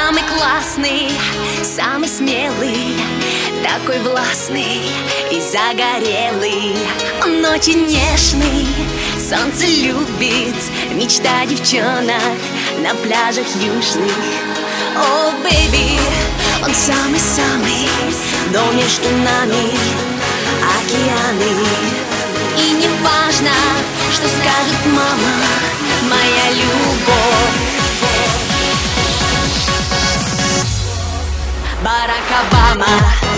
самый классный, самый смелый, такой властный и загорелый. Он очень нежный, солнце любит, мечта девчонок на пляжах южных. О, бэйби, он самый-самый, но между нами океаны. И не важно, что скажет мама, моя любовь. Барак Обама.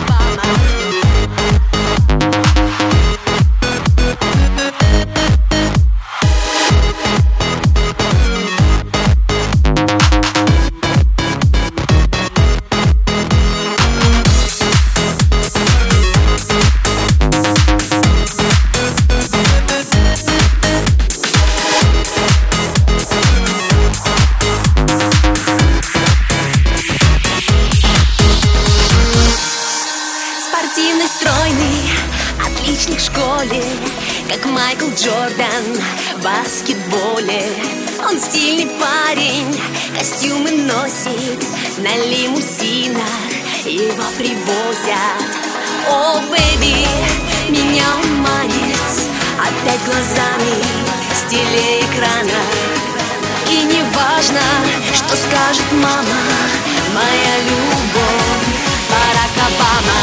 Спортивный, стройный, отличник в школе, как Майкл Джордан в баскетболе. Он стильный парень, костюмы носит, на лимузинах его привозят. О, бэйби, меня он манит опять глазами с телеэкрана. И не важно, что скажет мама, моя любовь. Барак Обама.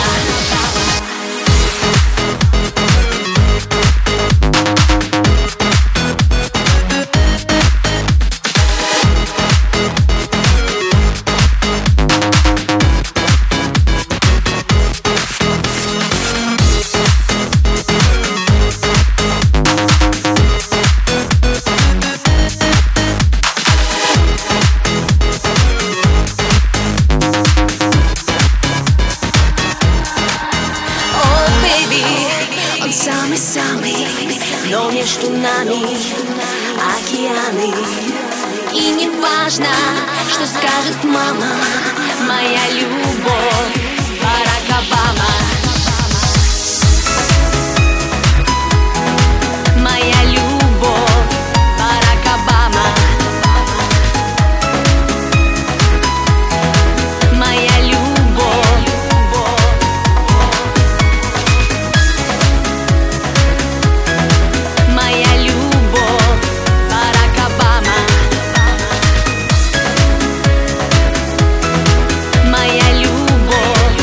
Самый-самый, но между нами океаны. И не важно, что скажет мама, моя любовь. Барак Обама. Моя любовь. Барак Обама. Моя любовь. Моя любовь. Барак Обама. Моя любовь.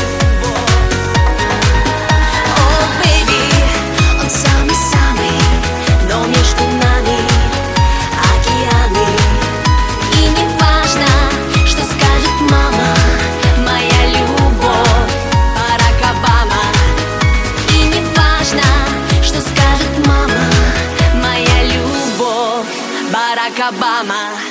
О, бэйби, он самый-самый, но между нами океаны. И не важно, что скажет мама, моя любовь. Барак Обама. И не важно, что скажет мама, моя любовь. Барак Обама.